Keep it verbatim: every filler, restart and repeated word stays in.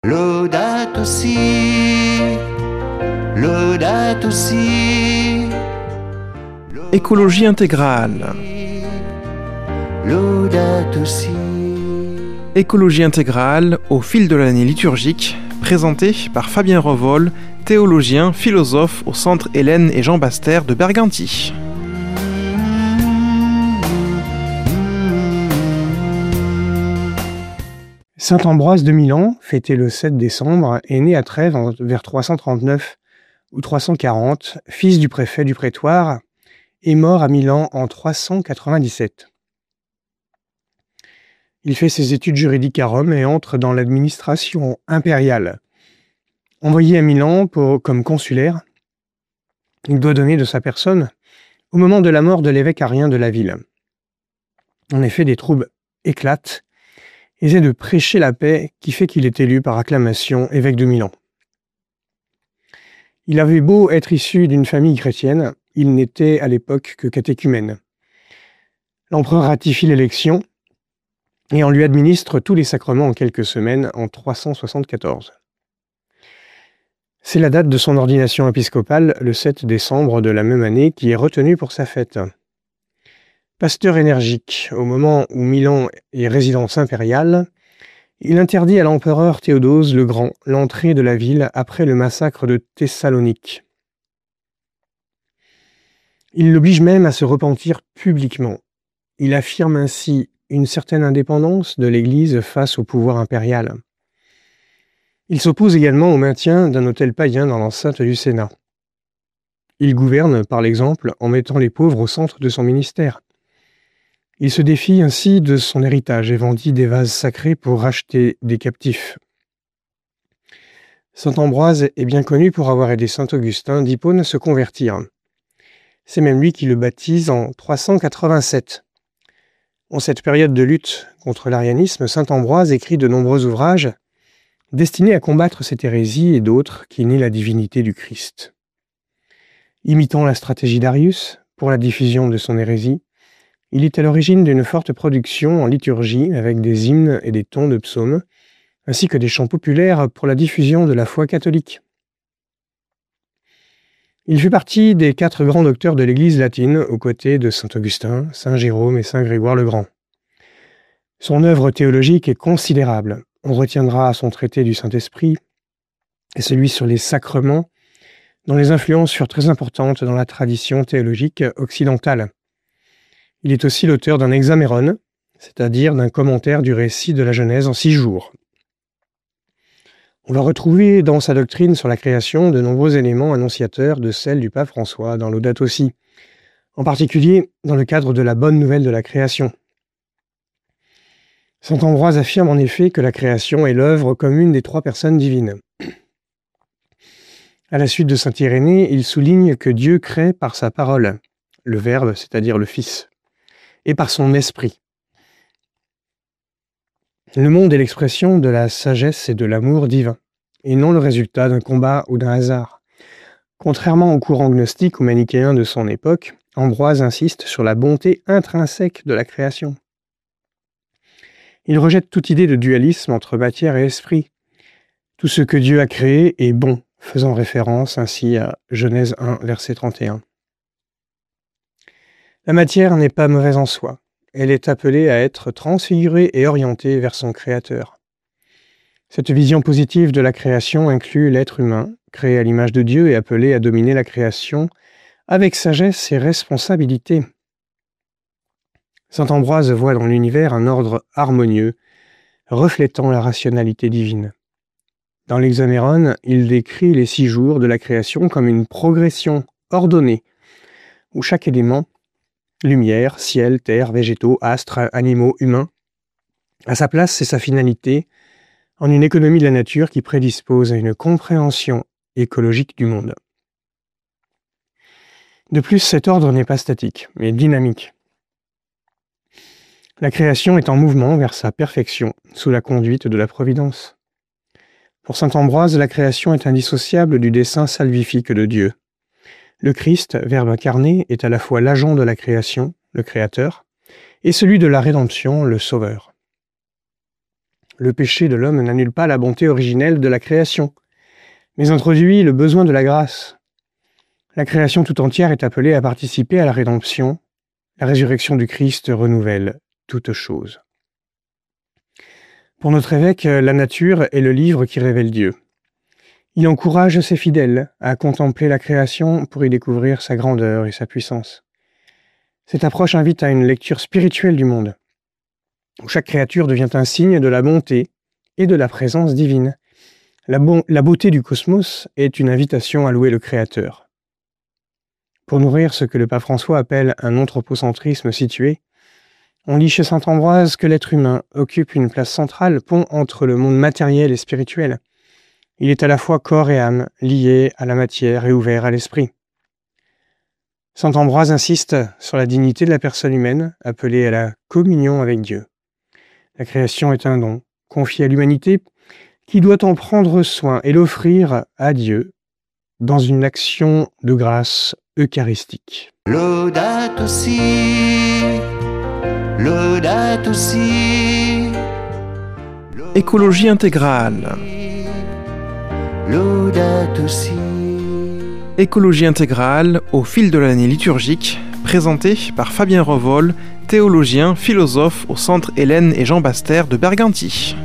Laudato si, laudato si. Écologie intégrale. Laudato si. Écologie intégrale au fil de l'année liturgique, présentée par Fabien Revol, théologien, philosophe au Centre Hélène et Jean Bastère de Berganti. Saint Ambroise de Milan, fêté le sept décembre, est né à Trèves en, vers trois cent trente-neuf ou trois cent quarante, fils du préfet du prétoire, et mort à Milan en trois cent quatre-vingt-dix-sept. Il fait ses études juridiques à Rome et entre dans l'administration impériale. Envoyé à Milan pour, comme consulaire, il doit donner de sa personne au moment de la mort de l'évêque arien de la ville. En effet, des troubles éclatent et essaie de prêcher la paix qui fait qu'il est élu par acclamation évêque de Milan. Il avait beau être issu d'une famille chrétienne, il n'était à l'époque que catéchumène. L'empereur ratifie l'élection et on lui administre tous les sacrements en quelques semaines en trois cent soixante-quatorze. C'est la date de son ordination épiscopale, le sept décembre de la même année, qui est retenue pour sa fête. Pasteur énergique, au moment où Milan est résidence impériale, il interdit à l'empereur Théodose le Grand l'entrée de la ville après le massacre de Thessalonique. Il l'oblige même à se repentir publiquement. Il affirme ainsi une certaine indépendance de l'Église face au pouvoir impérial. Il s'oppose également au maintien d'un autel païen dans l'enceinte du Sénat. Il gouverne, par l'exemple, en mettant les pauvres au centre de son ministère. Il se défie ainsi de son héritage et vendit des vases sacrés pour racheter des captifs. Saint Ambroise est bien connu pour avoir aidé saint Augustin d'Hippone à se convertir. C'est même lui qui le baptise en trois cent quatre-vingt-sept. En cette période de lutte contre l'arianisme, saint Ambroise écrit de nombreux ouvrages destinés à combattre cette hérésie et d'autres qui nient la divinité du Christ. Imitant la stratégie d'Arius pour la diffusion de son hérésie, il est à l'origine d'une forte production en liturgie avec des hymnes et des tons de psaumes, ainsi que des chants populaires pour la diffusion de la foi catholique. Il fait partie des quatre grands docteurs de l'Église latine, aux côtés de saint Augustin, saint Jérôme et saint Grégoire le Grand. Son œuvre théologique est considérable. On retiendra son traité du Saint-Esprit et celui sur les sacrements, dont les influences furent très importantes dans la tradition théologique occidentale. Il est aussi l'auteur d'un hexaméron, c'est-à-dire d'un commentaire du récit de la Genèse en six jours. On va retrouver dans sa doctrine sur la création de nombreux éléments annonciateurs de celle du pape François dans Laudato si, en particulier dans le cadre de la bonne nouvelle de la création. Saint Ambroise affirme en effet que la création est l'œuvre commune des trois personnes divines. À la suite de saint Irénée, il souligne que Dieu crée par sa parole, le Verbe, c'est-à-dire le Fils, et par son esprit. Le monde est l'expression de la sagesse et de l'amour divin, et non le résultat d'un combat ou d'un hasard. Contrairement au courant gnostique ou manichéen de son époque, Ambroise insiste sur la bonté intrinsèque de la création. Il rejette toute idée de dualisme entre matière et esprit. Tout ce que Dieu a créé est bon, faisant référence ainsi à Genèse un, verset trente et un. La matière n'est pas mauvaise en soi. Elle est appelée à être transfigurée et orientée vers son Créateur. Cette vision positive de la création inclut l'être humain, créé à l'image de Dieu et appelé à dominer la création avec sagesse et responsabilité. Saint Ambroise voit dans l'univers un ordre harmonieux, reflétant la rationalité divine. Dans l'hexaméron, il décrit les six jours de la création comme une progression ordonnée, où chaque élément, lumière, ciel, terre, végétaux, astres, animaux, humains, a sa place et sa finalité en une économie de la nature qui prédispose à une compréhension écologique du monde. De plus, cet ordre n'est pas statique, mais dynamique. La création est en mouvement vers sa perfection, sous la conduite de la Providence. Pour saint Ambroise, la création est indissociable du dessein salvifique de Dieu. Le Christ, Verbe incarné, est à la fois l'agent de la création, le Créateur, et celui de la rédemption, le Sauveur. le péché de l'homme n'annule pas la bonté originelle de la création, mais introduit le besoin de la grâce. La création tout entière est appelée à participer à la rédemption. La résurrection du Christ renouvelle toutes choses. Pour notre évêque, la nature est le livre qui révèle Dieu. Il encourage ses fidèles à contempler la création pour y découvrir sa grandeur et sa puissance. Cette approche invite à une lecture spirituelle du monde, où chaque créature devient un signe de la bonté et de la présence divine. La, bon, la beauté du cosmos est une invitation à louer le Créateur. Pour nourrir ce que le pape François appelle un anthropocentrisme situé, on lit chez saint Ambroise que l'être humain occupe une place centrale, pont entre le monde matériel et spirituel. Il est à la fois corps et âme, lié à la matière et ouvert à l'esprit. Saint Ambroise insiste sur la dignité de la personne humaine, appelée à la communion avec Dieu. La création est un don, confié à l'humanité, qui doit en prendre soin et l'offrir à Dieu dans une action de grâce eucharistique. Laudato si, laudato si. Écologie intégrale. Laudato si. Écologie intégrale au fil de l'année liturgique, présentée par Fabien Revol, théologien, philosophe au Centre Hélène et Jean Bastère de Berganti.